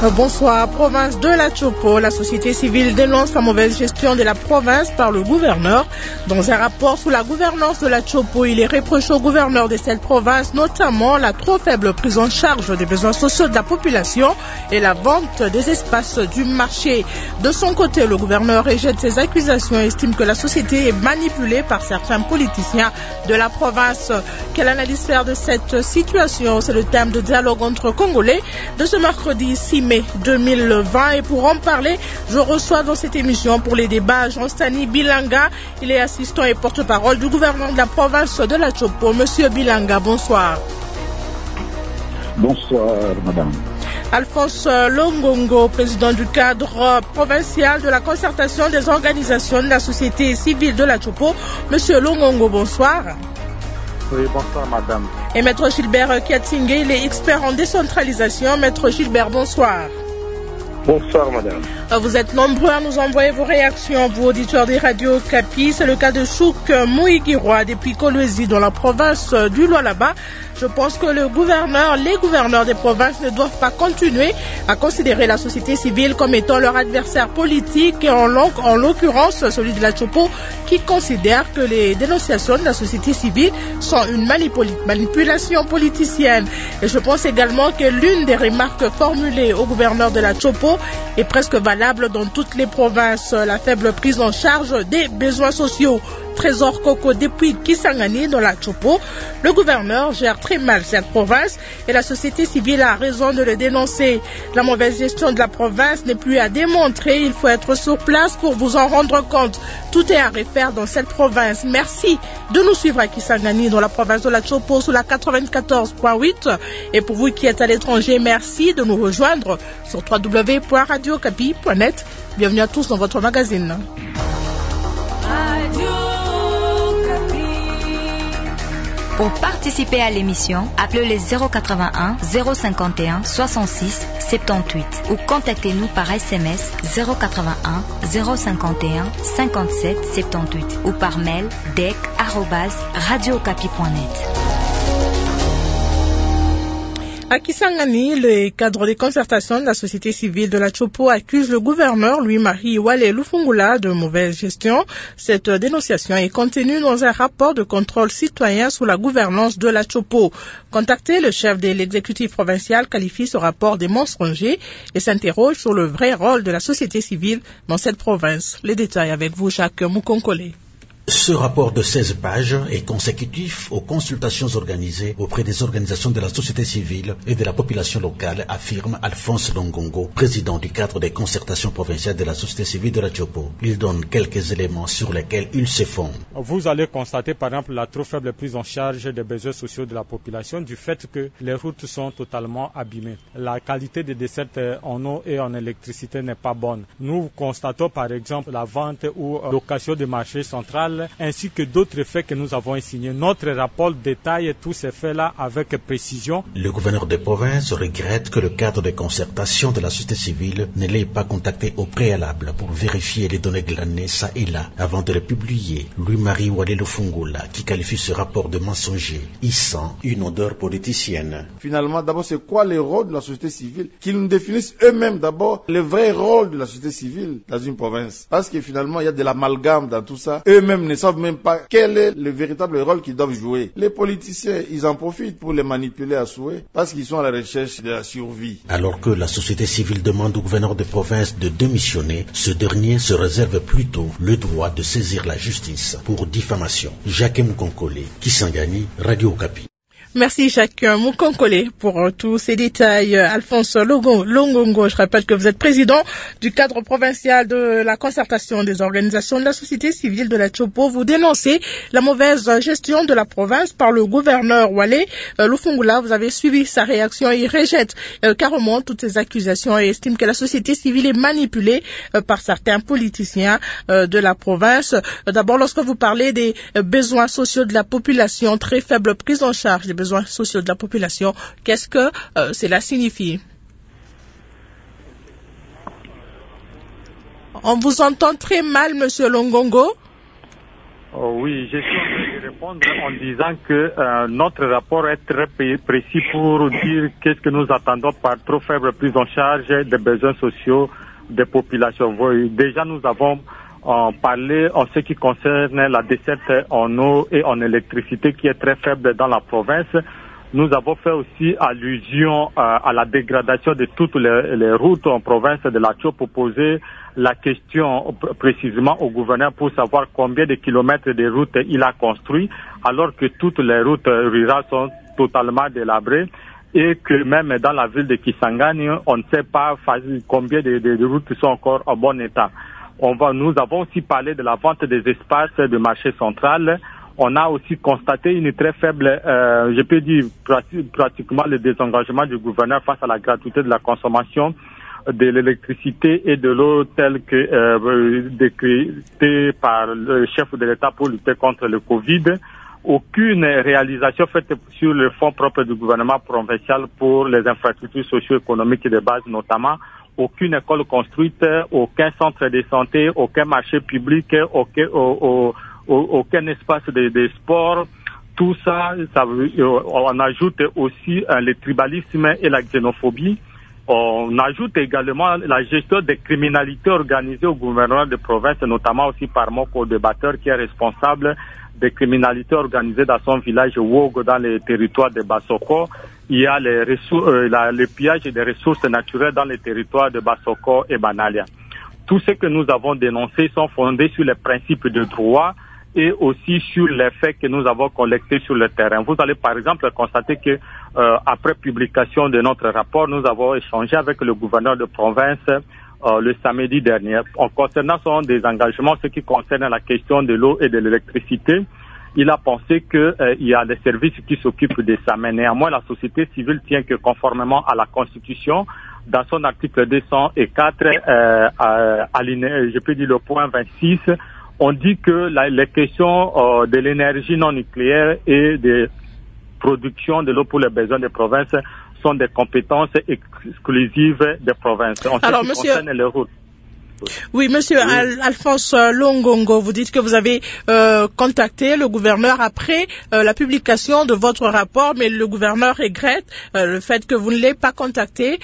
Bonsoir. Province de la Chopo, la société civile dénonce la mauvaise gestion de la province par le gouverneur. Dans un rapport sur la gouvernance de la Chopo, il est reproché au gouverneur de cette province, notamment la trop faible prise en charge des besoins sociaux de la population et la vente des espaces du marché. De son côté, le gouverneur rejette ces accusations et estime que la société est manipulée par certains politiciens de la province. Quelle analyse faire de cette situation? C'est le thème de dialogue entre Congolais de ce mercredi 6 mai 2020. Et pour en parler, je reçois dans cette émission pour les débats Jean-Stani Bilanga. Il est assistant et porte-parole du gouvernement de la province de la Chopo. Monsieur Bilanga, bonsoir. Bonsoir, madame. Alphonse Longongo, président du cadre provincial de la concertation des organisations de la société civile de la Chopo. Monsieur Longongo, bonsoir. Oui, bonsoir, madame. Et Maître Gilbert Kiatingue, il est expert en décentralisation. Maître Gilbert, bonsoir. Bonsoir, madame. Vous êtes nombreux à nous envoyer vos réactions, vous auditeurs des radios Capi. C'est le cas de Chouk Mouigirwa depuis Kolwezi dans la province du Lualaba. Je pense que les gouverneurs des provinces ne doivent pas continuer à considérer la société civile comme étant leur adversaire politique et en l'occurrence celui de la Chopo qui considère que les dénonciations de la société civile sont une manipulation politicienne. Et je pense également que l'une des remarques formulées au gouverneur de la Chopo est presque valable dans toutes les provinces. La faible prise en charge des besoins sociaux. Trésor Coco depuis Kisangani dans la Chopo. Le gouverneur gère très mal cette province et la société civile a raison de le dénoncer. La mauvaise gestion de la province n'est plus à démontrer. Il faut être sur place pour vous en rendre compte. Tout est à refaire dans cette province. Merci de nous suivre à Kisangani dans la province de la Chopo sur la 94.8. Et pour vous qui êtes à l'étranger, merci de nous rejoindre sur www.radiocapi.net. Bienvenue à tous dans votre magazine. Pour participer à l'émission, appelez les 081 051 66 78 ou contactez-nous par SMS 081 051 57 78 ou par mail dec@radiocapi.net. À Kisangani, le cadre des concertations de la société civile de la Chopo accuse le gouverneur Louis-Marie Wale Lufungula de mauvaise gestion. Cette dénonciation est contenue dans un rapport de contrôle citoyen sous la gouvernance de la Chopo. Contacté, le chef de l'exécutif provincial qualifie ce rapport de mensonger et s'interroge sur le vrai rôle de la société civile dans cette province. Les détails avec vous, Jacques Moukonkole. Ce rapport de 16 pages est consécutif aux consultations organisées auprès des organisations de la société civile et de la population locale, affirme Alphonse Longongo, président du cadre des concertations provinciales de la société civile de la Chopo. Il donne quelques éléments sur lesquels il se fonde. Vous allez constater par exemple la trop faible prise en charge des besoins sociaux de la population du fait que les routes sont totalement abîmées. La qualité des dessertes en eau et en électricité n'est pas bonne. Nous constatons par exemple la vente ou location des marchés centrales ainsi que d'autres faits que nous avons signés. Notre rapport détaille tous ces faits-là avec précision. Le gouverneur de province regrette que le cadre de concertation de la société civile ne l'ait pas contacté au préalable pour vérifier les données glanées ça et là avant de les publier. Louis-Marie Wale Lufungula, qui qualifie ce rapport de mensonger, y sent une odeur politicienne. Finalement, d'abord, c'est quoi le rôle de la société civile? Qu'ils nous définissent eux-mêmes d'abord le vrai rôle de la société civile dans une province. Parce que finalement, il y a de l'amalgame dans tout ça. Eux-mêmes ne savent même pas quel est le véritable rôle qu'ils doivent jouer. Les politiciens, ils en profitent pour les manipuler à souhait parce qu'ils sont à la recherche de la survie. Alors que la société civile demande au gouverneur de province de démissionner, ce dernier se réserve plutôt le droit de saisir la justice pour diffamation. Jacques Moukonkole, Kisangani, Radio Okapi. Merci Jacques Moukonkole pour tous ces détails. Alphonse Longongo, je rappelle que vous êtes président du cadre provincial de la concertation des organisations de la société civile de la Chopo. Vous dénoncez la mauvaise gestion de la province par le gouverneur Wale Lufungula. Vous avez suivi sa réaction. Il rejette carrément toutes ces accusations et estime que la société civile est manipulée par certains politiciens de la province. D'abord, lorsque vous parlez des besoins sociaux de la population, très faible prise en charge des besoins sociaux de la population, qu'est-ce que cela signifie? On vous entend très mal, Monsieur Longongo. Oh oui, je suis en train de répondre en disant que notre rapport est très précis pour dire qu'est-ce que nous attendons par trop faible prise en charge des besoins sociaux des populations. Déjà, nous avons parlé en ce qui concerne la desserte en eau et en électricité qui est très faible dans la province. Nous avons fait aussi allusion à la dégradation de toutes les routes en province de la Tchao pour poser la question précisément au gouverneur pour savoir combien de kilomètres de routes il a construit, alors que toutes les routes rurales sont totalement délabrées et que même dans la ville de Kisangani, on ne sait pas combien de routes sont encore en bon état. Nous avons aussi parlé de la vente des espaces de marché central. On a aussi constaté une très faible, je peux dire pratiquement le désengagement du gouverneur face à la gratuité de la consommation de l'électricité et de l'eau telle que décrétée par le chef de l'État pour lutter contre le Covid. Aucune réalisation faite sur le fonds propre du gouvernement provincial pour les infrastructures socio-économiques de base notamment. Aucune école construite, aucun centre de santé, aucun marché public, aucun espace de sport. Tout ça, on ajoute aussi le tribalisme et la xénophobie. On ajoute également la gestion des criminalités organisées au gouvernement de province, notamment aussi par mon co-débatteur qui est responsable des criminalités organisées dans son village Wogo dans les territoires de Bassoko. Il y a le pillage des ressources naturelles dans les territoires de Bassoko et Banalia. Tout ce que nous avons dénoncé sont fondés sur les principes de droit et aussi sur les faits que nous avons collectés sur le terrain. Vous allez par exemple constater que après publication de notre rapport, nous avons échangé avec le gouverneur de province le samedi dernier. En concernant son désengagement, ce qui concerne la question de l'eau et de l'électricité, il a pensé qu'il y a des services qui s'occupent de ça. Mais néanmoins, la société civile tient que conformément à la Constitution, dans son article 204, je peux dire le point 26, on dit que les questions de l'énergie non nucléaire et de production de l'eau pour les besoins des provinces sont des compétences exclusives des provinces. Alors, monsieur... Oui, monsieur Alphonse Longongo, vous dites que vous avez contacté le gouverneur après la publication de votre rapport, mais le gouverneur regrette le fait que vous ne l'ayez pas contacté,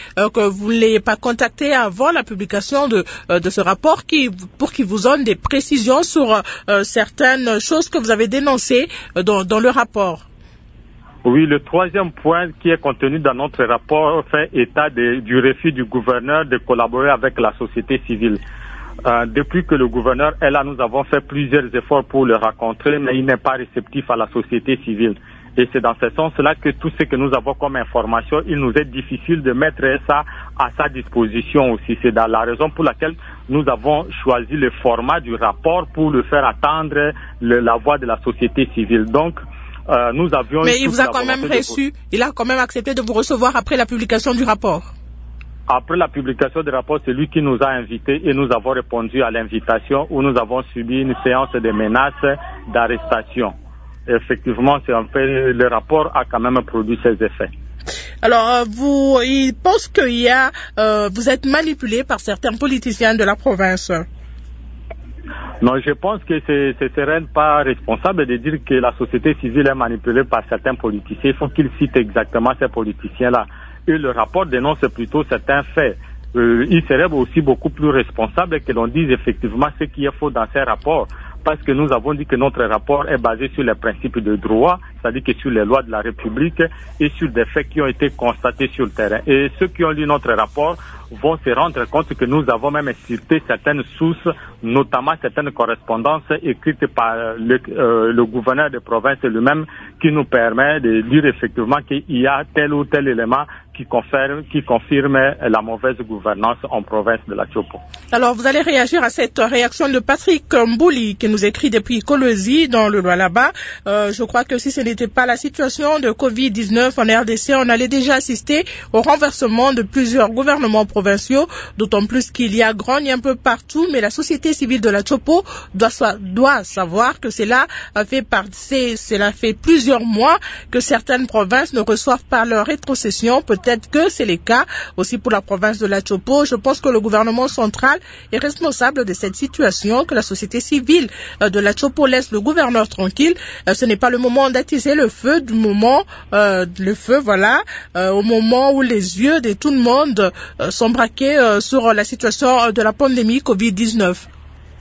avant la publication de ce rapport pour qu'il vous donne des précisions sur certaines choses que vous avez dénoncées dans le rapport. Oui, le troisième point qui est contenu dans notre rapport fait état du refus du gouverneur de collaborer avec la société civile. Depuis que le gouverneur est là, nous avons fait plusieurs efforts pour le rencontrer, mais il n'est pas réceptif à la société civile. Et c'est dans ce sens-là que tout ce que nous avons comme information, il nous est difficile de mettre ça à sa disposition aussi. C'est dans la raison pour laquelle nous avons choisi le format du rapport pour le faire attendre la voix de la société civile. Donc, nous avions... Mais il vous a quand même reçu, il a quand même accepté de vous recevoir après la publication du rapport. Après la publication du rapport, c'est lui qui nous a invités et nous avons répondu à l'invitation où nous avons subi une séance de menaces d'arrestation. Effectivement, c'est un peu, le rapport a quand même produit ses effets. Alors, il pense que vous êtes manipulé par certains politiciens de la province. Non, je pense que ce serait pas responsable de dire que la société civile est manipulée par certains politiciens. Il faut qu'ils citent exactement ces politiciens-là. Et le rapport dénonce plutôt certains faits. Il serait aussi beaucoup plus responsable que l'on dise effectivement ce qui est faux dans ces rapports. Parce que nous avons dit que notre rapport est basé sur les principes de droit, c'est-à-dire que sur les lois de la République et sur des faits qui ont été constatés sur le terrain. Et ceux qui ont lu notre rapport vont se rendre compte que nous avons même cité certaines sources, notamment certaines correspondances écrites par le gouverneur de province lui-même, qui nous permet de dire effectivement qu'il y a tel ou tel élément qui confirme la mauvaise gouvernance en province de la Tchopo. Alors, vous allez réagir à cette réaction de Patrick Mbouli, qui nous écrit depuis Kolwezi, dans le Lualaba. Je crois que si ce n'était pas la situation de Covid-19 en RDC, on allait déjà assister au renversement de plusieurs gouvernements provinciaux provinciaux, d'autant plus qu'il y a grogne un peu partout, mais la société civile de la Tchopo doit savoir que cela fait plusieurs mois que certaines provinces ne reçoivent pas leur rétrocession. Peut-être que c'est le cas aussi pour la province de la Tchopo. Je pense que le gouvernement central est responsable de cette situation, que la société civile de la Tchopo laisse le gouverneur tranquille. Ce n'est pas le moment d'attiser le feu au moment où les yeux de tout le monde sont braqués sur la situation de la pandémie Covid-19.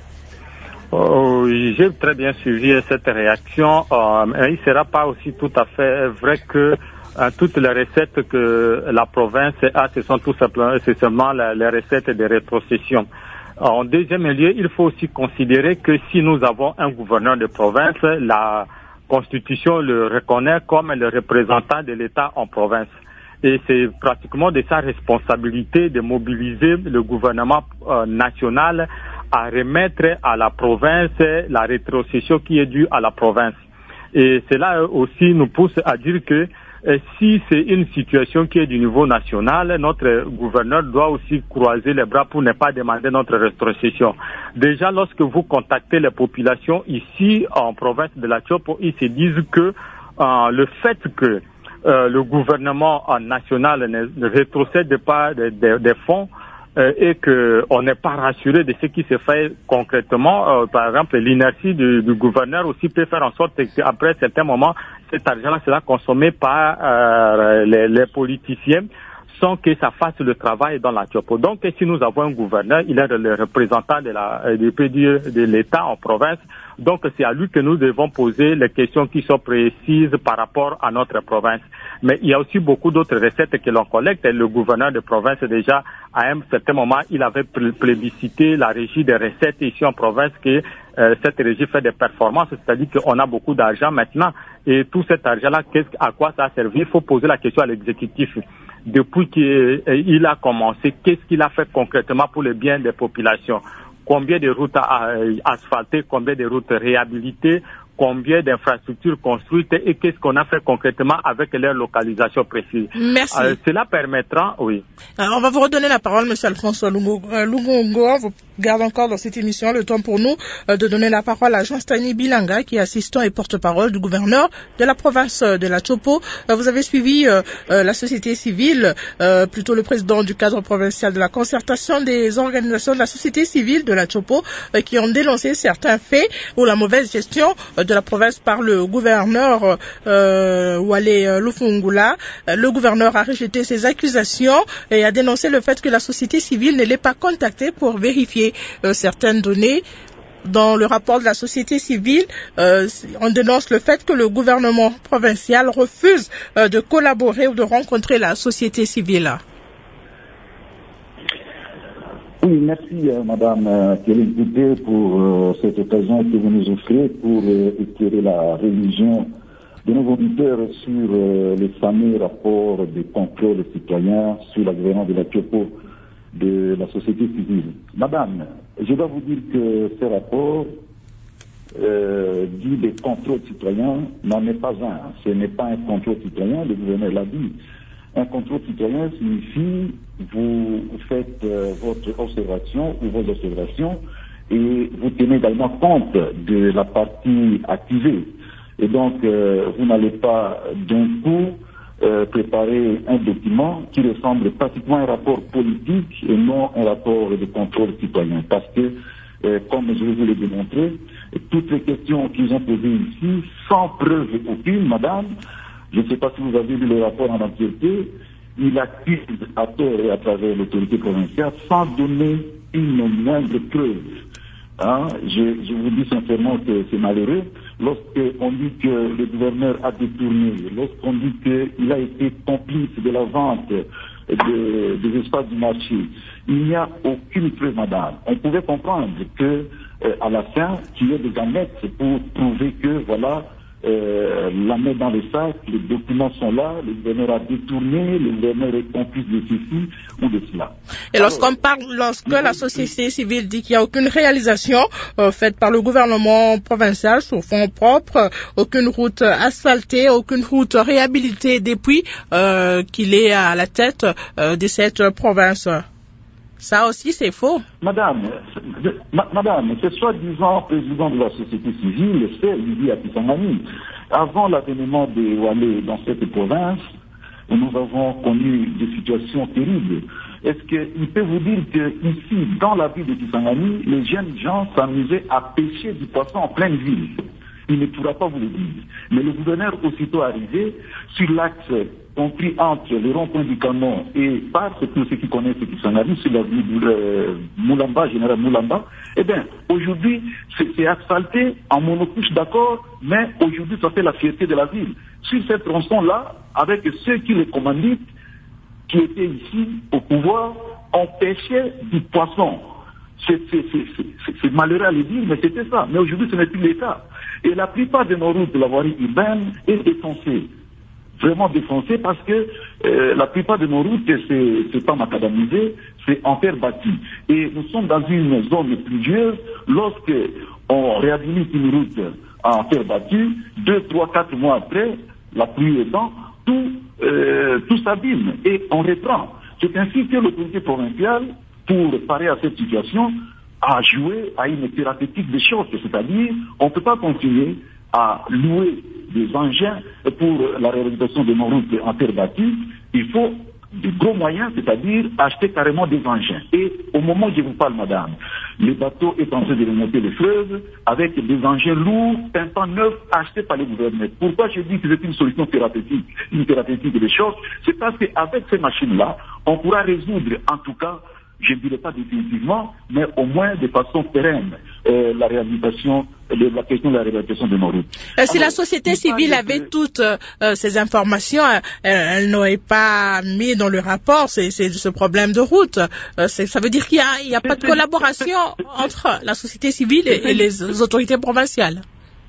J'ai très bien suivi cette réaction. Il ne sera pas aussi tout à fait vrai que toutes les recettes que la province a, ce sont seulement les recettes de rétrocession. En deuxième lieu, il faut aussi considérer que si nous avons un gouverneur de province, la Constitution le reconnaît comme le représentant de l'État en province. Et c'est pratiquement de sa responsabilité de mobiliser le gouvernement national à remettre à la province la rétrocession qui est due à la province. Et cela aussi nous pousse à dire que si c'est une situation qui est du niveau national, notre gouverneur doit aussi croiser les bras pour ne pas demander notre rétrocession. Déjà, lorsque vous contactez les populations ici en province de la Tchopo, ils se disent que le fait que le gouvernement national ne rétrocède pas des fonds et qu'on n'est pas rassuré de ce qui se fait concrètement. Par exemple, l'inertie du gouverneur aussi peut faire en sorte qu'après un certain moment, cet argent-là sera consommé par les politiciens sans que ça fasse le travail dans la Tchopo. Donc, si nous avons un gouverneur, il est le représentant de l'État en province. Donc, c'est à lui que nous devons poser les questions qui sont précises par rapport à notre province. Mais il y a aussi beaucoup d'autres recettes que l'on collecte. Et le gouverneur de province, déjà, à un certain moment, il avait plébiscité la régie des recettes ici en province, que cette régie fait des performances, c'est-à-dire qu'on a beaucoup d'argent maintenant. Et tout cet argent-là, à quoi ça a servi? Il faut poser la question à l'exécutif. Depuis qu'il a commencé, qu'est-ce qu'il a fait concrètement pour le bien des populations? Combien de routes asphaltées, combien de routes réhabilitées, combien d'infrastructures construites et qu'est-ce qu'on a fait concrètement avec leur localisation précise. Merci. Cela permettra, oui. Alors, on va vous redonner la parole, Monsieur Alphonse Lungongo. Vous gardez encore dans cette émission le temps pour nous de donner la parole à Jean-Stani Bilanga, qui est assistant et porte-parole du gouverneur de la province de la Tchopo. Vous avez suivi la société civile, plutôt le président du cadre provincial de la concertation des organisations de la société civile de la Tchopo, qui ont dénoncé certains faits ou la mauvaise gestion de la province par le gouverneur Wale Lufungula. Le gouverneur a rejeté ces accusations et a dénoncé le fait que la société civile ne l'ait pas contacté pour vérifier certaines données. Dans le rapport de la société civile, on dénonce le fait que le gouvernement provincial refuse de collaborer ou de rencontrer la société civile. Oui, merci Madame Kéline Poupé pour cette occasion que vous nous offrez pour éclairer la religion de nos auditeurs sur les fameux rapports de contrôle citoyen sur la gouvernance de la Tchopo de la société civile. Madame, je dois vous dire que ce rapport dit des contrôles citoyens n'en est pas un. Ce n'est pas un contrôle citoyen, le gouverneur l'a dit. Un contrôle citoyen signifie vous faites votre observation ou vos observations et vous tenez également compte de la partie activée. Et donc, vous n'allez pas d'un coup préparer un document qui ressemble pratiquement à un rapport politique et non un rapport de contrôle citoyen. Parce que, comme je vais vous le démontrer, toutes les questions qu'ils ont posées ici, sans preuve aucune, madame, je ne sais pas si vous avez vu le rapport en entièreté, il accuse à tort et à travers l'autorité provinciale sans donner une moindre preuve. Hein? Je vous dis sincèrement que c'est malheureux. Lorsqu'on dit que le gouverneur a détourné, lorsqu'on dit qu'il a été complice de la vente des espaces du marché, il n'y a aucune preuve, madame. On pouvait comprendre que à la fin, qu'il y ait des annexes pour prouver que, voilà, la mettre dans le sac, les documents sont là, le gouverneur a détourné, le gouverneur est complice de ceci ou de cela. Et lorsque la société civile dit qu'il n'y a aucune réalisation faite par le gouvernement provincial sur fonds propres, aucune route asphaltée, aucune route réhabilitée depuis qu'il est à la tête de cette province. Ça aussi, c'est faux. Madame, ce soi-disant président de la société civile, c'est Lydie Apissangani. Avant l'avènement des Walais dans cette province, nous avons connu des situations terribles. Est-ce qu'il peut vous dire qu'ici, dans la ville de Kisangani, les jeunes gens s'amusaient à pêcher du poisson en pleine ville? Il ne pourra pas vous le dire. Mais le gouverneur, aussitôt arrivé, sur l'axe compris entre le rond-point du Canon et par ceux qui connaissent Kisangani, sur la ville de Moulamba, général Moulamba, eh bien, aujourd'hui, c'est asphalté en monocouche, d'accord, mais aujourd'hui, ça fait la fierté de la ville. Sur cette tronçon-là, avec ceux qui les commanditent, qui étaient ici au pouvoir, on pêchait du poisson. C'est malheureux à le dire, mais c'était ça. Mais aujourd'hui, ce n'est plus le cas. Et la plupart de nos routes de la voirie urbaine est défoncée. Vraiment défoncée parce que la plupart de nos routes, c'est pas macadamisé, c'est en terre battue. Et nous sommes dans une zone pluvieuse. Lorsque on réhabilite une route en terre battue, 2, 3, 4 mois après, la pluie étant, tout s'abîme et on reprend. C'est ainsi que l'autorité provinciale, pour parer à cette situation, a joué à une thérapeutique des choses. C'est-à-dire, on ne peut pas continuer à louer des engins pour la réalisation de nos routes en terre battue. Il faut de gros moyens, c'est-à-dire acheter carrément des engins. Et au moment où je vous parle, madame, le bateau est en train de remonter le fleuve avec des engins lourds, pimpants neufs, achetés par les gouvernements. Pourquoi je dis que c'est une solution thérapeutique, une thérapeutique des choses? C'est parce qu'avec ces machines-là, on pourra résoudre, en tout cas, je ne dirais pas définitivement, mais au moins de façon pérenne, la réhabilitation, la question de la réhabilitation de nos routes. Si la société civile avait toutes ces informations, elle n'aurait pas mis dans le rapport ce problème de route. Ça veut dire qu'il n'y a pas de collaboration entre la société civile et les autorités provinciales.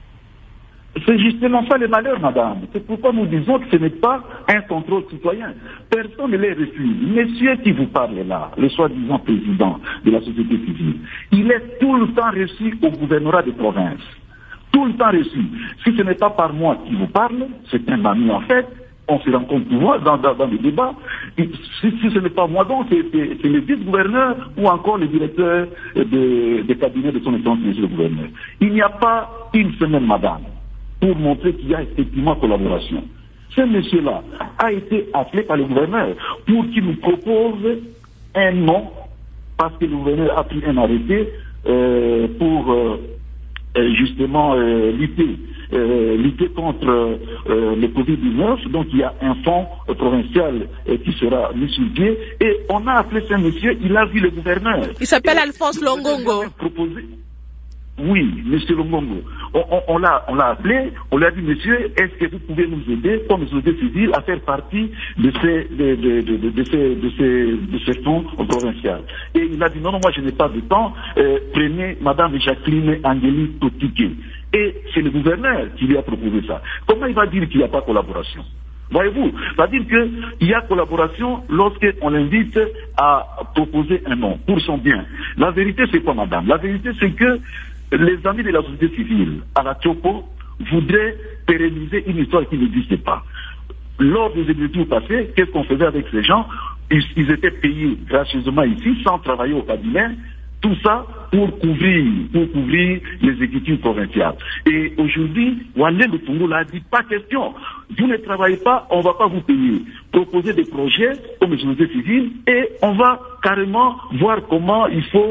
C'est justement ça le malheur, madame. C'est pourquoi nous disons que ce n'est pas un contrôle citoyen. Personne ne les refuse. Monsieur qui vous parle là, le soi-disant président de la société civile, il est tout le temps reçu au gouvernorat de province. Tout le temps reçu. Si ce n'est pas par moi qui vous parle, c'est un ami en fait, on se rencontre souvent dans les débats. Si ce n'est pas moi, donc c'est le vice-gouverneur ou encore le directeur des cabinets de son excellence, monsieur le gouverneur. Il n'y a pas une semaine, madame, pour montrer qu'il y a effectivement collaboration. Ce monsieur-là a été appelé par le gouverneur pour qu'il nous propose un nom, parce que le gouverneur a pris un arrêté pour justement lutter contre le Covid-19. Donc il y a un fonds provincial qui sera mis sur pied. Et on a appelé ce monsieur, il a vu le gouverneur. Il s'appelle Alphonse Longongo. Oui, monsieur Longongo. On l'a appelé, on lui a dit, monsieur, est-ce que vous pouvez nous aider, comme société civile, à faire partie de ces fonds provinciaux? Et il a dit, non, moi je n'ai pas de temps, prenez madame Jacqueline Angélique Totike. Et c'est le gouverneur qui lui a proposé ça. Comment il va dire qu'il n'y a pas de collaboration? Voyez-vous, ça veut dire qu'il y a collaboration lorsqu'on l'invite à proposer un nom pour son bien. La vérité, c'est quoi, madame? La vérité, c'est que les amis de la société civile à la Tchopo voudraient pérenniser une histoire qui n'existe pas. Lors des élections passées, qu'est-ce qu'on faisait avec ces gens? Ils étaient payés gracieusement ici, sans travailler au cabinet. Tout ça pour couvrir les exécutifs provinciales. Et aujourd'hui, Wallen de Tungo l'a dit, pas question. Vous ne travaillez pas, on ne va pas vous payer. Proposer des projets comme les sociétés civiles et on va carrément voir comment il faut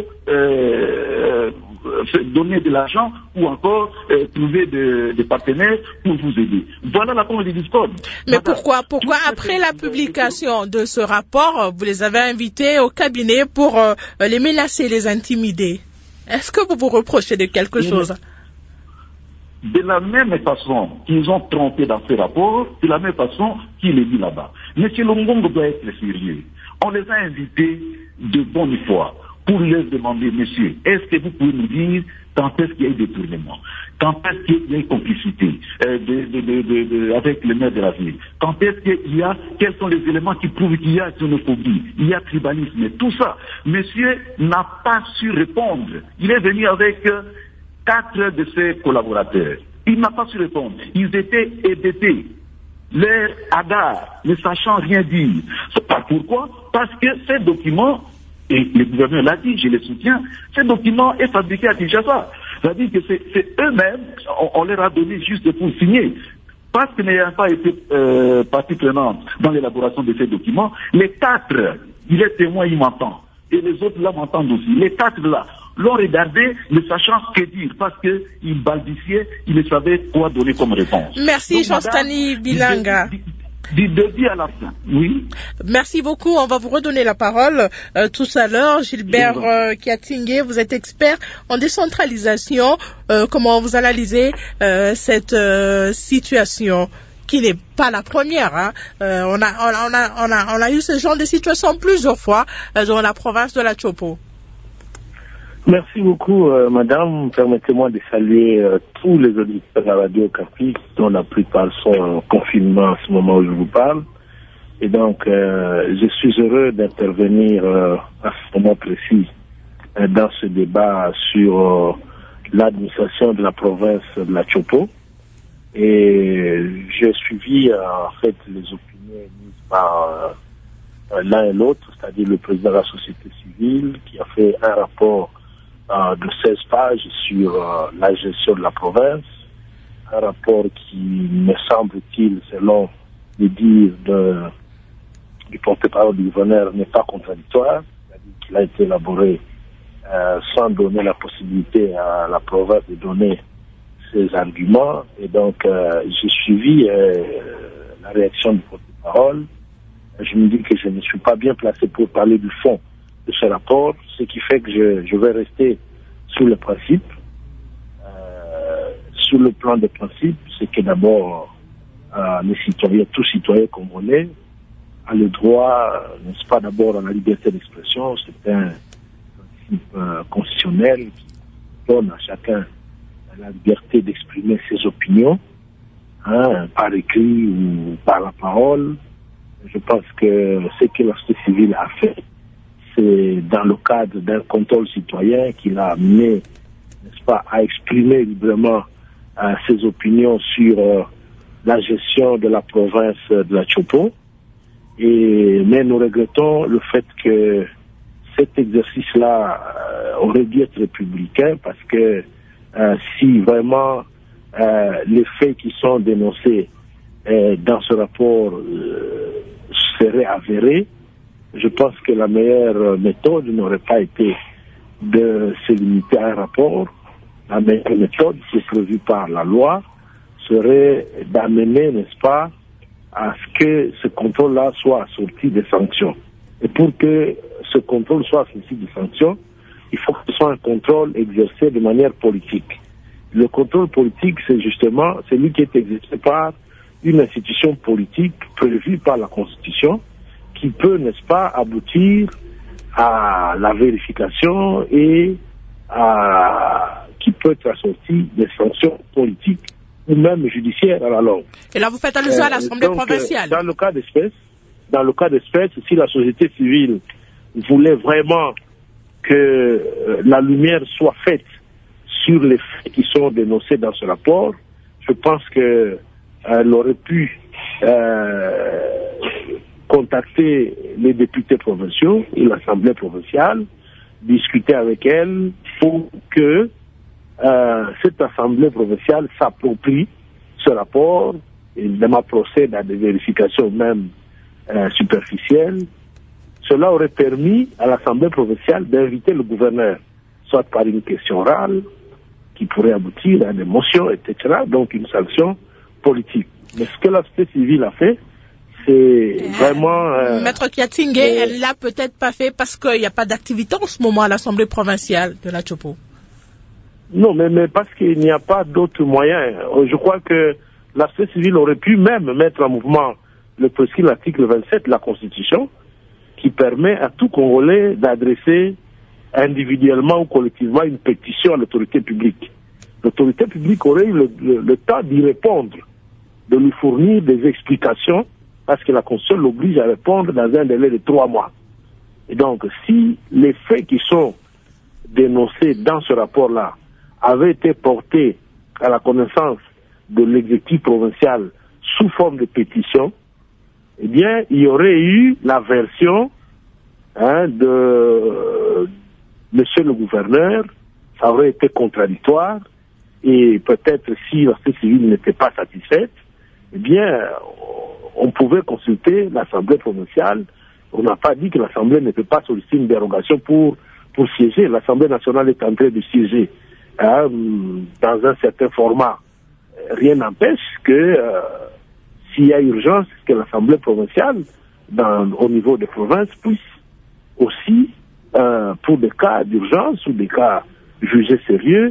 donner de l'argent ou encore trouver des partenaires pour vous aider. Voilà la forme du discours. Mais pourquoi après la publication de ce rapport, vous les avez invités au cabinet pour les menacer, les intimider? Est-ce que vous vous reprochez de quelque chose? De la même façon qu'ils ont trompé dans ce rapport, de la même façon qu'il est dit là-bas. Monsieur Longongo doit être sérieux. On les a invités de bonne foi pour leur demander, monsieur, est-ce que vous pouvez nous dire quand est-ce qu'il y a eu détournement? Quand est-ce qu'il y a eu complicité avec le maire de la ville? Quand est-ce qu'il y a, quels sont les éléments qui prouvent qu'il y a xénophobie, il y a tribalisme, tout ça? Monsieur n'a pas su répondre. Il est venu avec 4 de ses collaborateurs. Il n'a pas su répondre. Ils étaient hébétés. L'air hagard, ne sachant rien dire. Pourquoi? Parce que ces documents Et le gouverneur l'a dit, je le soutiens, ce document est fabriqué à Kinshasa. C'est-à-dire que c'est eux-mêmes, on leur a donné juste pour signer. Parce qu'ils n'ayant pas été partie prenante dans l'élaboration de ces documents, les 4, il est témoin, il m'entend. Et les autres là m'entendent aussi. Les 4 là l'ont regardé ne sachant que dire parce qu'ils balbutiaient, ils ne savaient quoi donner comme réponse. Merci Jean-Stani Bilanga. Du début à la fin, oui. Merci beaucoup. On va vous redonner la parole tout à l'heure. Gilbert Kiatingé, vous êtes expert en décentralisation. Comment vous analysez cette situation qui n'est pas la première, hein. On a eu ce genre de situation plusieurs fois dans la province de la Chopo. Merci beaucoup, madame. Permettez-moi de saluer tous les auditeurs de la radio Capi, dont la plupart sont en confinement à ce moment où je vous parle. Et donc, je suis heureux d'intervenir à ce moment précis dans ce débat sur l'administration de la province de la Chopo. Et j'ai suivi en fait les opinions mises par l'un et l'autre, c'est-à-dire le président de la société civile qui a fait un rapport de 16 pages sur la gestion de la province, un rapport qui, me semble-t-il, selon les dires du porte-parole du gouverneur, n'est pas contradictoire, c'est-à-dire qu'il a été élaboré sans donner la possibilité à la province de donner ses arguments, et donc j'ai suivi la réaction du porte-parole. Je me dis que je ne suis pas bien placé pour parler du fond de ce rapport, ce qui fait que je vais rester sur le principe. Sur le plan des principes, c'est que d'abord, les citoyens, tout citoyen congolais, a le droit, n'est-ce pas, d'abord à la liberté d'expression. C'est un principe constitutionnel qui donne à chacun la liberté d'exprimer ses opinions, hein, par écrit ou par la parole. Je pense que ce que la société civile a fait, c'est dans le cadre d'un contrôle citoyen qu'il a amené, n'est-ce pas, à exprimer librement ses opinions sur la gestion de la province de la Chopo. Mais nous regrettons le fait que cet exercice-là aurait dû être républicain, parce que si vraiment les faits qui sont dénoncés dans ce rapport seraient avérés, je pense que la meilleure méthode n'aurait pas été de se limiter à un rapport. La meilleure méthode, qui est prévue par la loi, serait d'amener, n'est-ce pas, à ce que ce contrôle-là soit assorti des sanctions. Et pour que ce contrôle soit assorti des sanctions, il faut que ce soit un contrôle exercé de manière politique. Le contrôle politique, c'est justement celui qui est exercé par une institution politique prévue par la Constitution, qui peut, n'est-ce pas, aboutir à la vérification et qui peut être assorti des sanctions politiques ou même judiciaires à la longue. Et là, vous faites allusion à l'Assemblée provinciale. Dans le cas d'espèce, si la société civile voulait vraiment que la lumière soit faite sur les faits qui sont dénoncés dans ce rapport, je pense qu'elle aurait pu contacter les députés provinciaux et l'Assemblée provinciale, discuter avec elle pour que cette Assemblée provinciale s'approprie ce rapport, évidemment procède à des vérifications même superficielles. Cela aurait permis à l'Assemblée provinciale d'inviter le gouverneur, soit par une question orale, qui pourrait aboutir à des motions, etc., donc une sanction politique. Mais ce que la société civile a fait, c'est vraiment... Maître Kiatingé, elle l'a peut-être pas fait parce qu'il n'y a pas d'activité en ce moment à l'Assemblée provinciale de la Chopo. Non, mais parce qu'il n'y a pas d'autres moyens. Je crois que la société civile aurait pu même mettre en mouvement le prescrit l'article 27 de la Constitution, qui permet à tout Congolais d'adresser individuellement ou collectivement une pétition à l'autorité publique. L'autorité publique aurait eu le temps d'y répondre, de lui fournir des explications, parce que la Constitution l'oblige à répondre dans un délai de 3 mois. Et donc, si les faits qui sont dénoncés dans ce rapport-là avaient été portés à la connaissance de l'exécutif provincial sous forme de pétition, eh bien, il y aurait eu la version de monsieur le gouverneur, ça aurait été contradictoire, et peut-être si la société civile n'était pas satisfaite, eh bien, on pouvait consulter l'Assemblée provinciale. On n'a pas dit que l'Assemblée ne peut pas solliciter une dérogation pour siéger. L'Assemblée nationale est en train de siéger dans un certain format. Rien n'empêche que s'il y a urgence, que l'Assemblée provinciale, au niveau des provinces, puisse aussi, pour des cas d'urgence ou des cas jugés sérieux,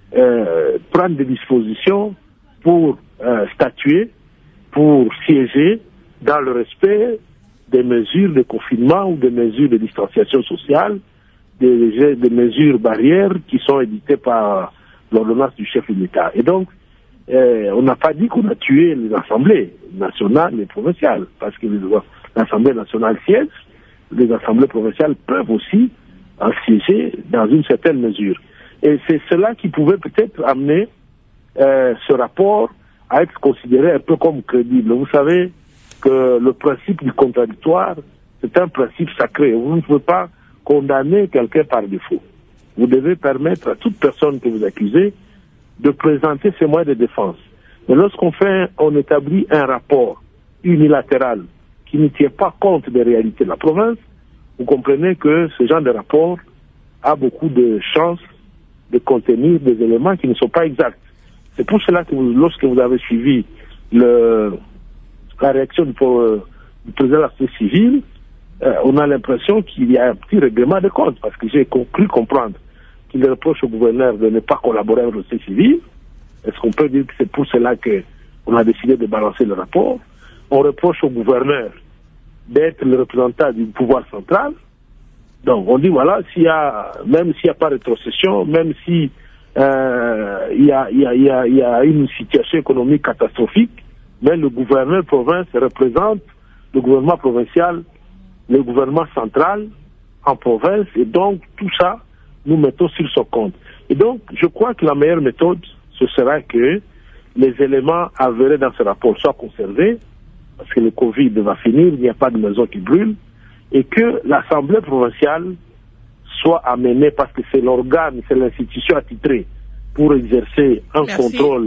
prendre des dispositions pour statuer, pour siéger dans le respect des mesures de confinement ou des mesures de distanciation sociale, des mesures barrières qui sont éditées par l'ordonnance du chef de l'État. Et donc, on n'a pas dit qu'on a tué les assemblées nationales et provinciales, parce que l'Assemblée nationale siège, les assemblées provinciales peuvent aussi siéger dans une certaine mesure. Et c'est cela qui pouvait peut-être amener ce rapport à être considéré un peu comme crédible. Vous savez que le principe du contradictoire, c'est un principe sacré. Vous ne pouvez pas condamner quelqu'un par défaut. Vous devez permettre à toute personne que vous accusez de présenter ses moyens de défense. Mais on établit un rapport unilatéral qui ne tient pas compte des réalités de la province, vous comprenez que ce genre de rapport a beaucoup de chances de contenir des éléments qui ne sont pas exacts. C'est pour cela que lorsque vous avez suivi la réaction du président de la société civile, on a l'impression qu'il y a un petit règlement de compte, parce que j'ai cru comprendre qu'il reproche au gouverneur de ne pas collaborer avec la société civile. Est-ce qu'on peut dire que c'est pour cela qu'on a décidé de balancer le rapport? On reproche au gouverneur d'être le représentant du pouvoir central. Donc on dit voilà, même s'il n'y a pas de rétrocession, même si il y a une situation économique catastrophique, mais le gouverneur province représente le gouvernement provincial, le gouvernement central en province, et donc tout ça, nous mettons sur son compte. Et donc, je crois que la meilleure méthode, ce sera que les éléments avérés dans ce rapport soient conservés, parce que le Covid va finir, il n'y a pas de maison qui brûle, et que l'Assemblée provinciale soit amenée, parce que c'est l'organe, c'est l'institution attitrée pour exercer un contrôle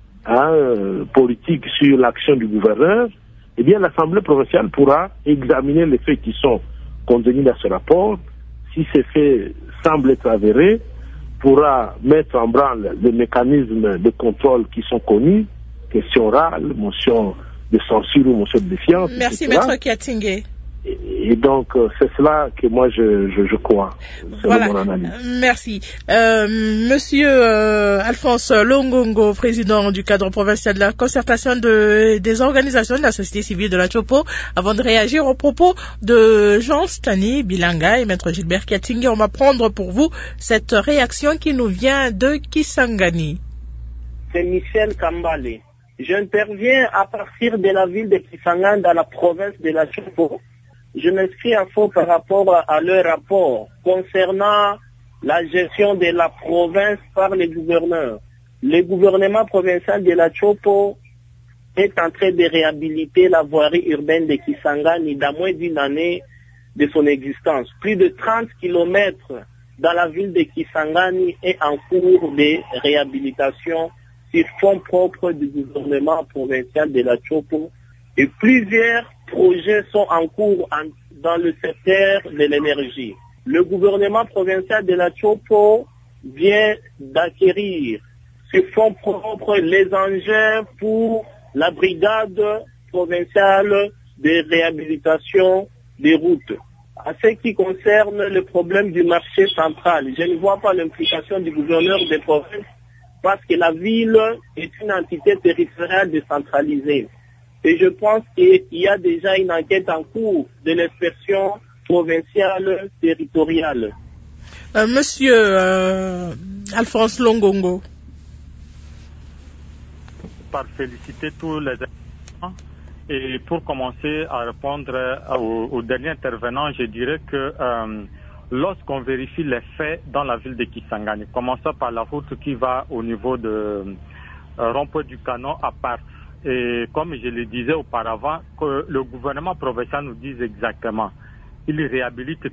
politique sur l'action du gouverneur. Eh bien, l'Assemblée provinciale pourra examiner les faits qui sont contenus dans ce rapport. Si ces faits semblent être avérés, pourra mettre en branle les mécanismes de contrôle qui sont connus, question orale, motion de censure ou motion de défiance. Merci, Maître Kiatingé. Et donc, c'est cela que moi, je crois. Voilà. Mon analyse. Merci. Monsieur Alphonse Longongo, président du cadre provincial de la concertation des organisations de la société civile de la Tchopo, avant de réagir aux propos de Jean Stani Bilanga et Maître Gilbert Kiatingé, on va prendre pour vous cette réaction qui nous vient de Kisangani. C'est Michel Kambale. J'interviens à partir de la ville de Kisangani dans la province de la Tchopo. Je m'inscris à faux par rapport à leur rapport concernant la gestion de la province par les gouverneurs. Le gouvernement provincial de la Tchopo est en train de réhabiliter la voirie urbaine de Kisangani dans moins d'une année de son existence. Plus de 30 kilomètres dans la ville de Kisangani est en cours de réhabilitation sur fonds propres du gouvernement provincial de la Tchopo. Et plusieurs projets sont en cours dans le secteur de l'énergie. Le gouvernement provincial de la Tchopo vient d'acquérir sur fonds propres les engins pour la brigade provinciale de réhabilitation des routes. À ce qui concerne le problème du marché central, je ne vois pas l'implication du gouverneur des provinces parce que la ville est une entité territoriale décentralisée. Et je pense qu'il y a déjà une enquête en cours de l'inspection provinciale territoriale. Monsieur Alphonse Longongo. Par féliciter tous les intervenants. Et pour commencer à répondre au dernier intervenant, je dirais que lorsqu'on vérifie les faits dans la ville de Kisangani, commençons par la route qui va au niveau de Rond-Point du Canon à Part. Et comme je le disais auparavant, que le gouvernement provincial nous dise exactement il réhabilite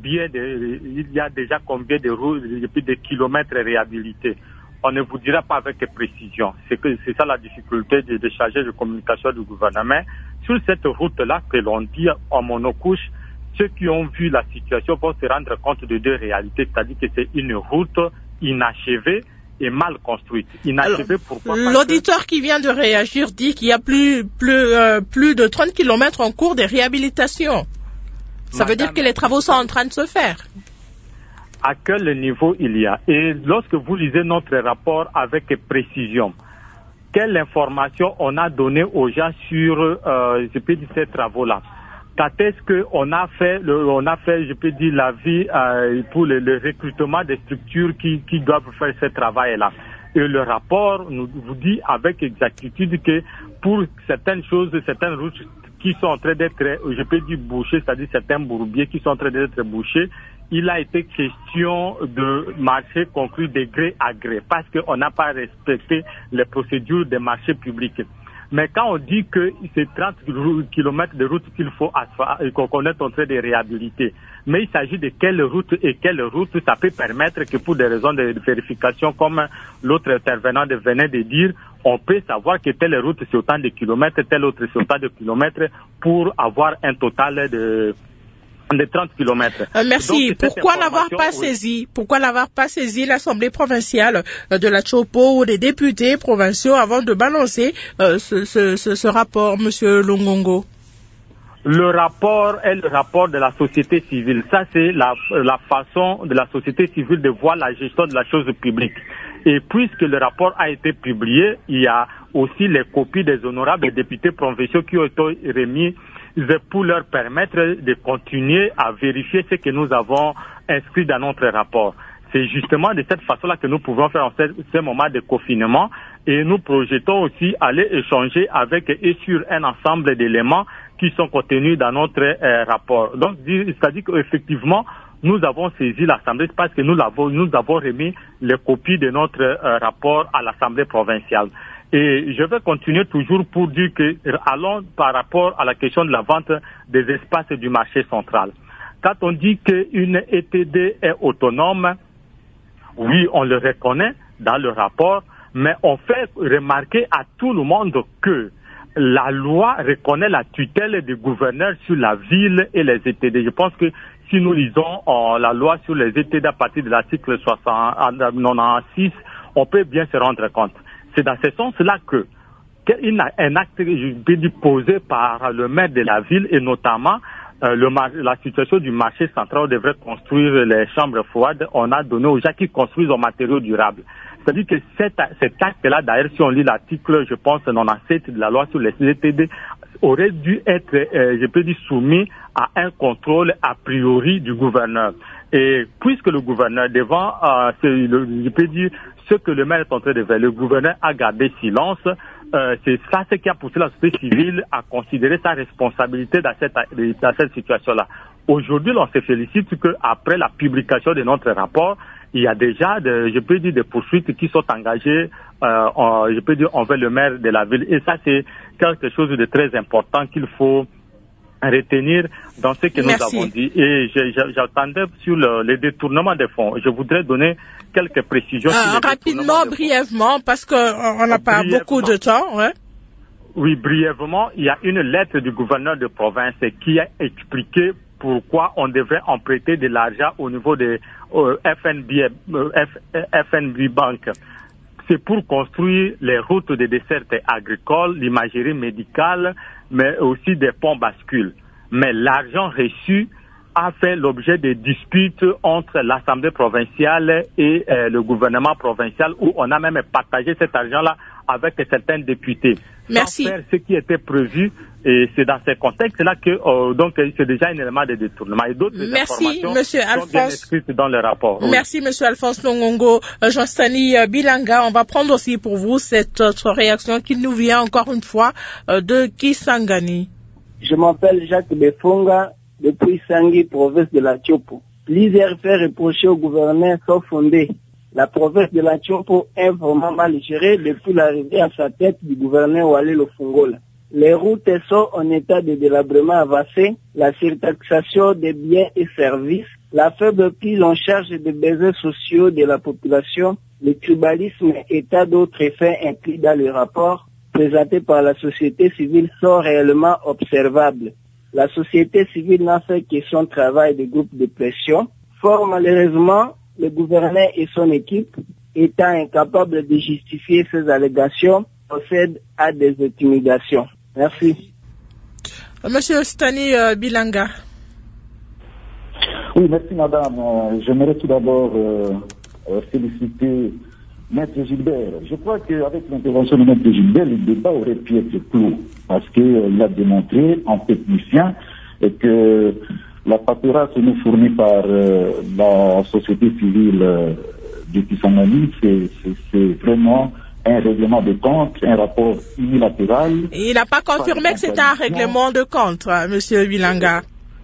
il y a déjà combien de routes, de kilomètres réhabilités. On ne vous dira pas avec précision. C'est ça la difficulté des chargés de communication du gouvernement. Sur cette route-là que l'on dit en monocouche, ceux qui ont vu la situation vont se rendre compte de deux réalités, c'est-à-dire que c'est une route inachevée et mal construite. Inachevée, pourquoi? L'auditeur qui vient de réagir dit qu'il y a plus de 30 km en cours de réhabilitation. Ça veut dire que les travaux sont en train de se faire. À quel niveau il y a? Et lorsque vous lisez notre rapport avec précision, quelle information on a donné aux gens sur ces travaux-là? Quand est-ce qu'on a fait, l'avis pour le recrutement des structures qui doivent faire ce travail-là? Et le rapport vous dit avec exactitude que pour certaines choses, certaines routes qui sont en train d'être, bouchées, c'est-à-dire certains bourbiers qui sont en train d'être bouchés, il a été question de marché conclu de gré à gré parce qu'on n'a pas respecté les procédures des marchés publics. Mais quand on dit que c'est 30 km de route qu'il faut et qu'on est en train de réhabiliter, mais il s'agit de quelle route et quelle route, ça peut permettre que pour des raisons de vérification, comme l'autre intervenant venait de dire, on peut savoir que telle route c'est autant de kilomètres, telle autre c'est autant de kilomètres pour avoir un total de 30 km. Merci. Donc, pourquoi n'avoir pas saisi l'Assemblée provinciale de la Tchopo ou des députés provinciaux avant de balancer ce rapport, Monsieur Longongo? Le rapport est le rapport de la société civile. Ça, c'est la façon de la société civile de voir la gestion de la chose publique. Et puisque le rapport a été publié, il y a aussi les copies des honorables députés provinciaux qui ont été remis pour leur permettre de continuer à vérifier ce que nous avons inscrit dans notre rapport. C'est justement de cette façon-là que nous pouvons faire en ce moment de confinement et nous projetons aussi aller échanger avec et sur un ensemble d'éléments qui sont contenus dans notre rapport. Donc, c'est-à-dire qu'effectivement, nous avons saisi l'Assemblée parce que nous avons remis les copies de notre rapport à l'Assemblée provinciale. Et je vais continuer toujours pour dire que, allons par rapport à la question de la vente des espaces du marché central. Quand on dit qu'une ETD est autonome, oui, on le reconnaît dans le rapport, mais on fait remarquer à tout le monde que la loi reconnaît la tutelle du gouverneur sur la ville et les ETD. Je pense que si nous lisons la loi sur les ETD à partir de l'article 96, on peut bien se rendre compte. C'est dans ce sens-là un acte posé par le maire de la ville et notamment la situation du marché central où on devrait construire les chambres froides, on a donné aux gens qui construisent en matériaux durables. C'est-à-dire que cet acte-là, d'ailleurs, si on lit l'article, je pense, 97 de la loi sur les ETD, aurait dû être, soumis à un contrôle a priori du gouverneur. Et puisque le gouverneur, devant, ce que le maire est en train de faire, le gouverneur a gardé silence, c'est ça ce qui a poussé la société civile à considérer sa responsabilité dans cette situation-là. Aujourd'hui, on se félicite qu'après la publication de notre rapport, il y a déjà des poursuites qui sont engagées, envers le maire de la ville. Et ça, c'est quelque chose de très important qu'il faut retenir dans ce que nous avons dit. Et j'attendais sur les détournements des fonds. Je voudrais donner quelques précisions. Rapidement, brièvement, parce qu'on n'a pas beaucoup de temps. Ouais. Oui, brièvement, il y a une lettre du gouverneur de province qui a expliqué pourquoi on devrait emprunter de l'argent au niveau de FNB Bank. C'est pour construire les routes de desserte agricole, l'imagerie médicale, mais aussi des ponts bascules. Mais l'argent reçu a fait l'objet de disputes entre l'Assemblée provinciale et le gouvernement provincial où on a même partagé cet argent-là avec certains députés. Merci. Sans faire ce qui était prévu, et c'est dans ce contexte-là que donc c'est déjà un élément de détournement. Et d'autres informations sont bien inscrites dans le rapport. Merci, Monsieur Alphonse Longongo. Jean-Stani Bilanga, on va prendre aussi pour vous cette autre réaction qui nous vient encore une fois de Kisangani. Je m'appelle Jacques Befonga, depuis Sangui, province de la Tchopo. Plusieurs faits reprochés au gouverneur sont fondés. La province de la Tchopo est vraiment mal gérée depuis l'arrivée à sa tête du gouverneur Walé Lofungola. Les routes sont en état de délabrement avancé, la surtaxation des biens et services, la faible prise en charge des besoins sociaux de la population, le tribalisme et tas d'autres effets inclus dans le rapport présenté par la société civile sont réellement observables. La société civile n'a fait que son travail de groupe de pression. Fort malheureusement, le gouverneur et son équipe, étant incapables de justifier ces allégations, procèdent à des intimidations. Merci. Monsieur Stani Bilanga. Oui, merci madame. J'aimerais tout d'abord féliciter Maître Gilbert. Je crois qu'avec l'intervention de Maître Gilbert, le débat aurait pu être clos parce qu'il a démontré en technicien que la paperasse nous fournie par la société civile du Kisangani, c'est vraiment un règlement de compte, un rapport unilatéral. Il n'a pas confirmé que c'était un règlement de compte, monsieur Bilanga.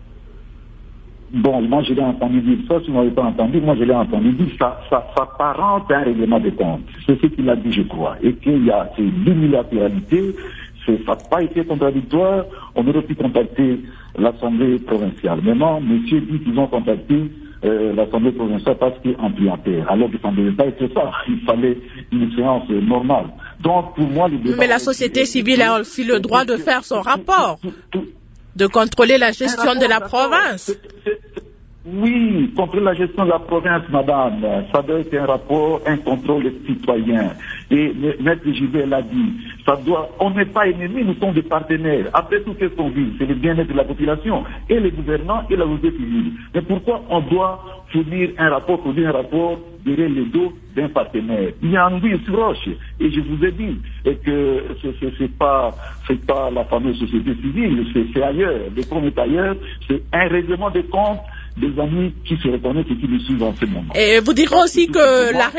Bon, moi je l'ai entendu dire ça, si vous n'avez pas entendu, moi je l'ai entendu dire ça s'apparente à un règlement de compte. C'est ce qu'il a dit, je crois. Et qu'il y a l'unilatéralité, ça n'a pas été contradictoire, on aurait pu contacter l'Assemblée provinciale. Maintenant, monsieur dit qu'ils ont contacté l'Assemblée provinciale parce qu'il est en prioritaire. Alors que ça ne devait pas être ça. Il fallait une séance normale. Donc, pour moi, mais la société civile a aussi le droit de faire son rapport, de contrôler la gestion de la province. Oui, contrôler la gestion de la province, madame, ça doit être un rapport, un contrôle citoyen. Et Maître Gilbert l'a dit, on n'est pas ennemis, nous sommes des partenaires. Après tout, qu'est-ce qu'on vit? C'est le bien-être de la population, et les gouvernants, et la société civile. Mais pourquoi on doit produire un rapport derrière le dos d'un partenaire? Il y a un anguille sur roche. Et je vous ai dit que c'est pas la fameuse société civile, c'est ailleurs. Le problème est ailleurs, c'est un règlement de compte des amis qui se reconnaissent et qui le suivent en ce moment. Et vous direz aussi que la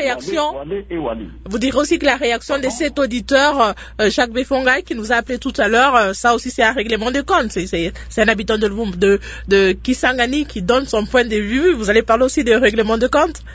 réaction de cet auditeur, Jacques Befonga, qui nous a appelé tout à l'heure, ça aussi c'est un règlement de compte. C'est un habitant de Kisangani qui donne son point de vue. Vous allez parler aussi de règlement de compte?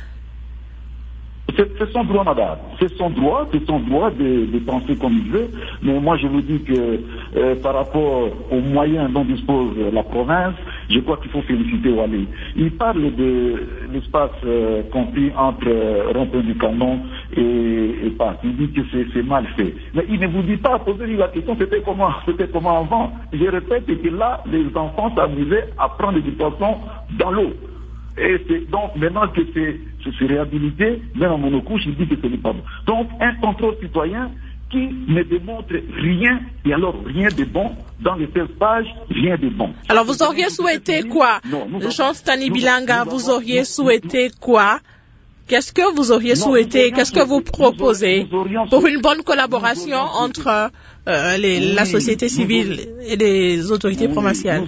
C'est son droit, madame. C'est son droit de penser comme il veut. Mais moi, je vous dis que par rapport aux moyens dont dispose la province, je crois qu'il faut féliciter Wally. Il parle de l'espace compris entre Rond-Point du Canon et Pâques. Il dit que c'est mal fait. Mais il ne vous dit pas, posez-lui la question, c'était comment avant. Je répète que là, les enfants s'amusaient à prendre des poissons dans l'eau. Et c'est donc maintenant que c'est réhabilité, même en monocouche, il dit que ce n'est pas bon. Donc un contrôle citoyen qui ne démontre rien, et alors rien de bon, dans les 16 pages, rien de bon. Alors vous auriez souhaité quoi? Jean Stani Bilanga, vous auriez souhaité quoi? Qu'est-ce que vous auriez souhaité? Qu'est-ce que vous proposez pour une bonne collaboration entre la société civile et les autorités provinciales?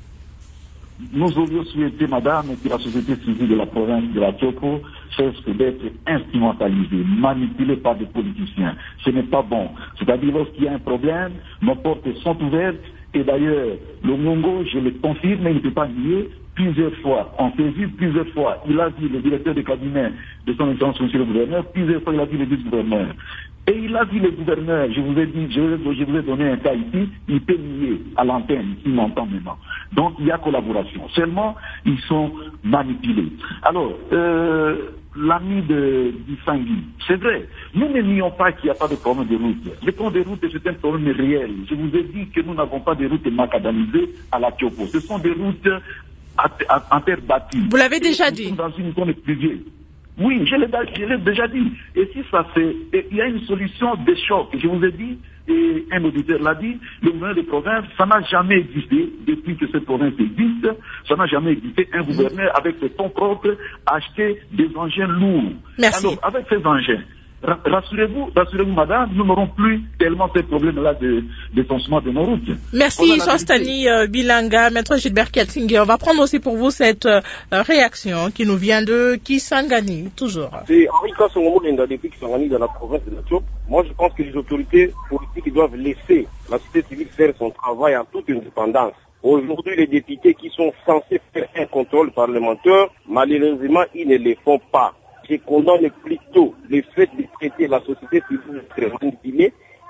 Nous aurions souhaité, madame, que la société civile de la province de la Tiopo cesse d'être instrumentalisée, manipulée par des politiciens. Ce n'est pas bon. C'est-à-dire, lorsqu'il y a un problème, nos portes sont ouvertes. Et d'ailleurs, le Mongo, je le confirme, mais il ne peut pas nier, plusieurs fois, on s'est vu plusieurs fois. Il a vu le directeur de cabinet de son excellence, monsieur le gouverneur, plusieurs fois il a vu le vice-gouverneur. Et il a vu le gouverneur, je vous ai dit, je vous ai donné un cas ici, il peut nier à l'antenne, il m'entend maintenant. Donc il y a collaboration. Seulement, ils sont manipulés. Alors, l'ami du Sangui, c'est vrai, nous ne nions pas qu'il n'y a pas de problème de route. Le problème de route, c'est un problème réel. Je vous ai dit que nous n'avons pas de routes macadamisées à la Tiopo. Ce sont des routes en terre battue. Vous l'avez déjà dit. Dans une zone privée. Oui, je l'ai déjà dit. Et si ça fait, il y a une solution de choc. Je vous ai dit, et un auditeur l'a dit, le gouverneur de province, ça n'a jamais existé, depuis que cette province existe, ça n'a jamais existé, un gouverneur avec ses fonds propres acheter des engins lourds. Merci. Alors, avec ces engins, rassurez-vous, madame, nous n'aurons plus tellement ces problèmes-là de fonctionnement de nos routes. Merci, Jean Stani Bilanga, Maître Gilbert Kiatingue. On va prendre aussi pour vous cette réaction qui nous vient de Kisangani, toujours. C'est Henri Kassongomo depuis Kisangani dans la province de la Tiopo. Moi, je pense que les autorités politiques doivent laisser la société civile faire son travail en toute indépendance. Aujourd'hui, les députés qui sont censés faire un contrôle parlementaire, malheureusement, ils ne le font pas. Je condamne plutôt le fait de traiter la société civile très manipulée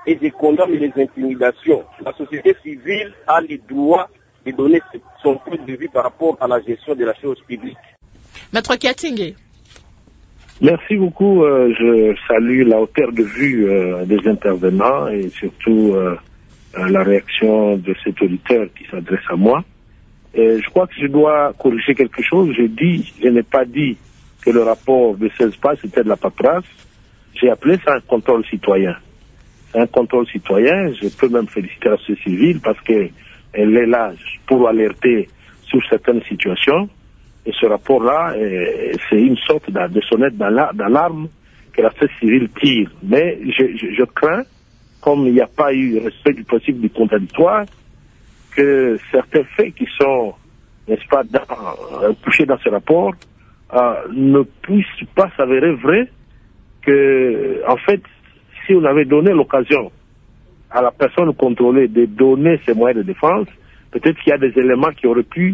et je condamne les intimidations. La société civile a le droit de donner son point de vue par rapport à la gestion de la chose publique. Maître Kiatingé. Merci beaucoup. Je salue la hauteur de vue des intervenants et surtout la réaction de cet auditeur qui s'adresse à moi. Et je crois que je dois corriger quelque chose. Je n'ai pas dit que le rapport de 16 pages c'était de la paperasse. J'ai appelé ça un contrôle citoyen. C'est un contrôle citoyen. Je peux même féliciter la société civile parce qu'elle est là pour alerter sur certaines situations. Et ce rapport-là, c'est une sorte de sonnette d'alarme que la société civile tire. Mais je crains, comme il n'y a pas eu respect du principe du contradictoire, que certains faits qui sont, n'est-ce pas, couchés dans ce rapport, ne puissent pas s'avérer vrais, que, en fait, si on avait donné l'occasion à la personne contrôlée de donner ses moyens de défense, peut-être qu'il y a des éléments qui auraient pu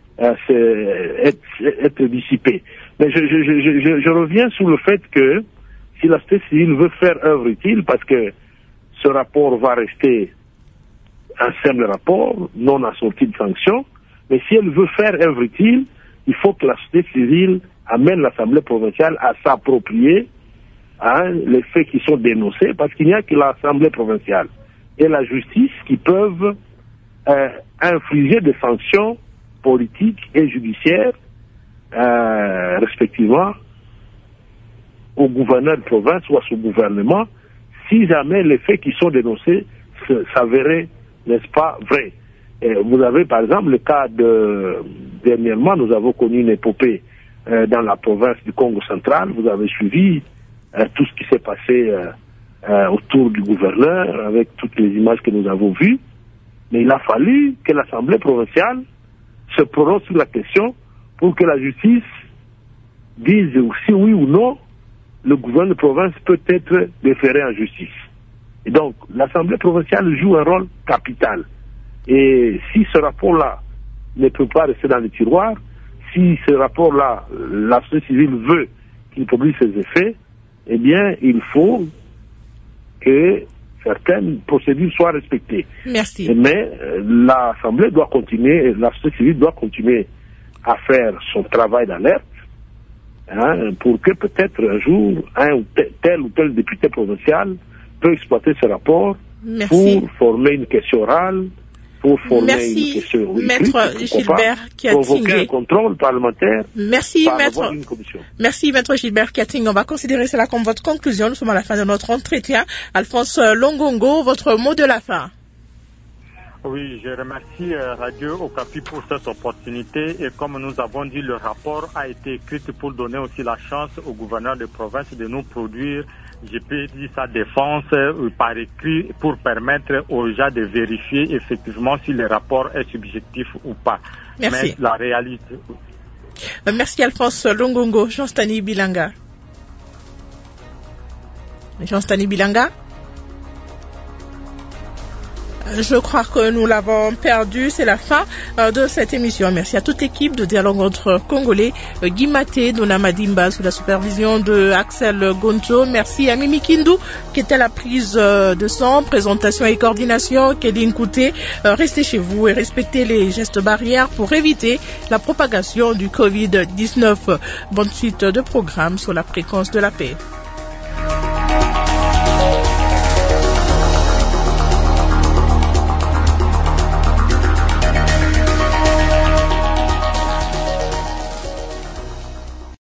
être dissipés. Mais je reviens sur le fait que si la société civile veut faire œuvre utile, parce que ce rapport va rester un simple rapport, non assorti de sanctions, mais si elle veut faire œuvre utile, il faut que la société civile amène l'Assemblée provinciale à s'approprier les faits qui sont dénoncés, parce qu'il n'y a que l'Assemblée provinciale et la justice qui peuvent infliger des sanctions politiques et judiciaires, respectivement, au gouverneur de province ou à son gouvernement, si jamais les faits qui sont dénoncés s'avéraient, n'est-ce pas, vrais. Et vous avez, par exemple, le cas dernièrement, nous avons connu une épopée dans la province du Congo central. Vous avez suivi tout ce qui s'est passé autour du gouverneur, avec toutes les images que nous avons vues. Mais il a fallu que l'Assemblée provinciale se prononce sur la question pour que la justice dise si oui ou non le gouverneur de province peut être déféré en justice. Et donc, l'Assemblée provinciale joue un rôle capital. Et si ce rapport-là ne peut pas rester dans les tiroirs, si ce rapport-là, la société civile veut qu'il publie ses effets, eh bien, il faut que certaines procédures soient respectées. Merci. Mais l'Assemblée doit continuer, la société civile doit continuer à faire son travail d'alerte, pour que peut-être un jour, tel ou tel député provincial peut exploiter ce rapport pour former une question orale, pour former une question écrite, Maître Gilbert Kiatingé. Provoquer un contrôle parlementaire. Merci, Maître Gilbert Kiatingé. On va considérer cela comme votre conclusion. Nous sommes à la fin de notre entretien. Alphonse Longongo, votre mot de la fin. Oui, je remercie Radio Okapi pour cette opportunité et comme nous avons dit, le rapport a été écrit pour donner aussi la chance au gouverneur de province de nous produire, je peux dire sa défense par écrit pour permettre aux gens de vérifier effectivement si le rapport est subjectif ou pas. Merci. Mais la réalité... Merci Alphonse Longongo. Jean-Stani Bilanga. Jean-Stani Bilanga. Je crois que nous l'avons perdu. C'est la fin de cette émission. Merci à toute l'équipe de Dialogue entre Congolais. Guy Maté, Dona Madimba sous la supervision de Axel Gonzo. Merci à Mimi Kindou qui était à la prise de son, présentation et coordination. Kéline Kouté, restez chez vous et respectez les gestes barrières pour éviter la propagation du Covid-19. Bonne suite de programme sur la fréquence de la paix.